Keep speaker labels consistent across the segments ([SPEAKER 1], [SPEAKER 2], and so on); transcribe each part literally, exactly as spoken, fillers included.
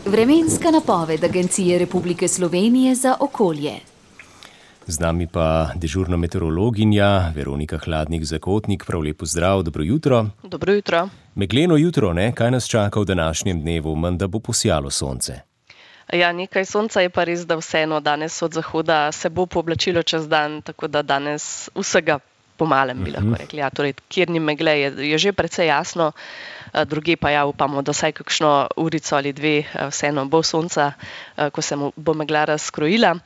[SPEAKER 1] Vremenska napoved Agencije Republike Slovenije za okolje.
[SPEAKER 2] Z nami pa dežurna meteorologinja Veronika Hladnik-Zakotnik. Prav lep pozdrav, dobro jutro.
[SPEAKER 3] Dobro jutro.
[SPEAKER 2] Megleno jutro, ne? Kaj nas čaka v današnjem dnevu? Menda bo posijalo sonce.
[SPEAKER 3] Ja, nekaj sonca je pa res, da vseeno danes od zahoda se bo pooblačilo čez dan, tako da danes vsega pomalem bi lahko rekli. Ja, torej, kjer ni megle, je, je že precej jasno, druge pa ja, upamo, da vsaj kakšno urico ali dve vseeno bo sonca, ko se bo megla razkrojila.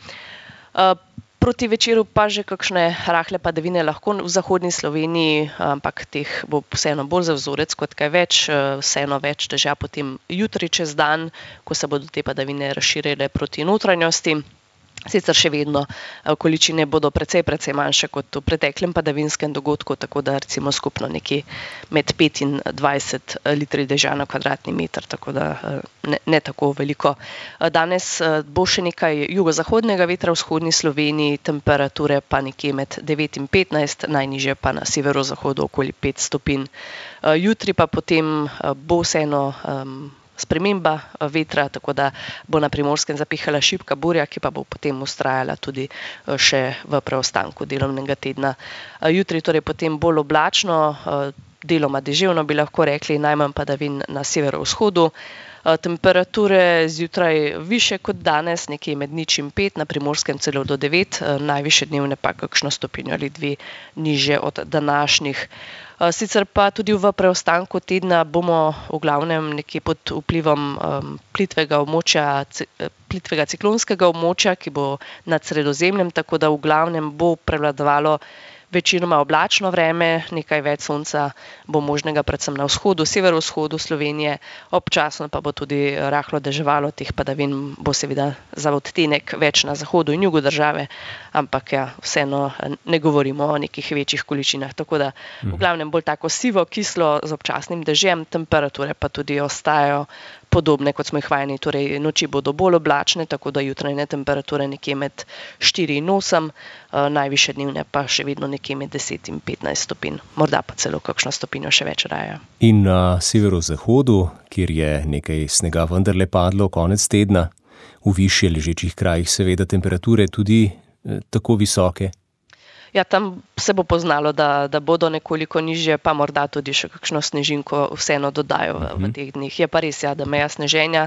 [SPEAKER 3] Proti večeru pa že kakšne rahle padavine lahko v zahodni Sloveniji, ampak teh bo vseeno bolj za vzorec kot kaj več, vseeno več dežja potem jutri čez dan, ko se bodo te padavine razširile proti notranjosti. Sicer še vedno količine bodo precej, precej manjše kot v preteklem padavinskem dogodku, tako da recimo skupno nekje med pet in dvajset litri dežja na kvadratni meter, tako da ne, ne tako veliko. Danes bo še nekaj jugozahodnega vetra v vzhodni Sloveniji, temperature pa nekje med devet in petnajst, najnižje pa na severozahodu okoli pet stopinj. Jutri pa potem bo vseeno um, sprememba vetra, tako da bo na Primorskem zapihala šibka burja, ki pa bo potem vztrajala tudi še v preostanku delovnega tedna. Jutri torej potem bolj oblačno, deloma deževno bi lahko rekli, najmanj padavin na severovzhodu. Temperature zjutraj više kot danes, nekje med nič in pet, na Primorskem celo do devet, najvišje dnevne pa kakšno stopinjo ali dve nižje od današnjih. Sicer pa tudi v preostanku tedna bomo v glavnem nekje pod vplivom um, plitvega območja, plitvega ciklonskega območja, ki bo nad Sredozemljem, tako da v glavnem bo prevladovalo večinoma oblačno vreme, nekaj več sonca bo možnega predvsem na vzhodu, severovzhodu Slovenije, občasno pa bo tudi rahlo deževalo, teh padavin bo seveda za odtenek več na zahodu in jugu države, ampak ja, vseeno ne govorimo o nekih večjih količinah, tako da v glavnem bolj tako sivo, kislo z občasnim dežjem, temperature pa tudi ostajajo podobne, kot smo jih vajeni, torej noči bodo bolj oblačne, tako da jutranje temperature nekje med štiri in osem, najvišje dnevne pa še vedno nekje med deset in petnajst stopinj, morda pa celo kakšno stopinjo še več raje.
[SPEAKER 2] In na severozahodu, kjer je nekaj snega vendarle padlo konec tedna, v višje ležečih krajih seveda temperature tudi eh, tako visoke?
[SPEAKER 3] Ja, tam se bo poznalo, da, da bodo nekoliko nižje, pa morda tudi še kakšno snežinko vseeno dodajo v, v teh dneh. Je pa res, ja, da meja sneženja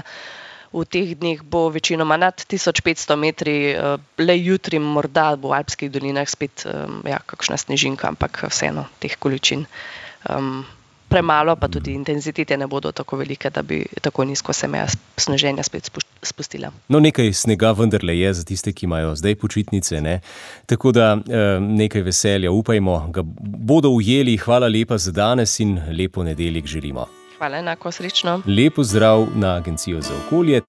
[SPEAKER 3] v teh dneh bo večinoma nad tisoč petsto metri, le jutri morda bo v alpskih dolinah spet ja, kakšna snežinka, ampak vseeno teh količin um, premalo, pa tudi intenzitete ne bodo tako velike, da bi tako nizko se meja sneženja spet spustila.
[SPEAKER 2] No, nekaj snega vendarle je za tiste, ki imajo zdaj počitnice, ne? Tako da eh, nekaj veselja, upajmo, ga bodo ujeli. Hvala lepa za danes in lepo nedeljek želimo.
[SPEAKER 3] Hvala, enako, srečno.
[SPEAKER 2] Lep pozdrav na Agencijo za okolje.